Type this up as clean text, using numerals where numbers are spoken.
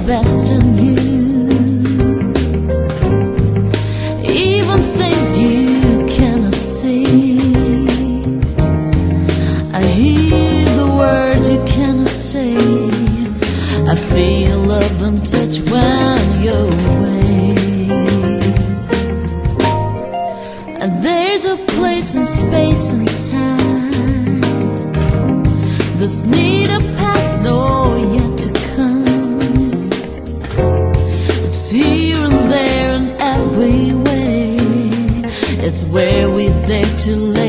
best in you. Even things you cannot see. I hear the words you cannot say. I feel love and touch when you're away. And there's a place in space and time that's neither past nor yet to come. It's here and there in every way. It's where we dare to live.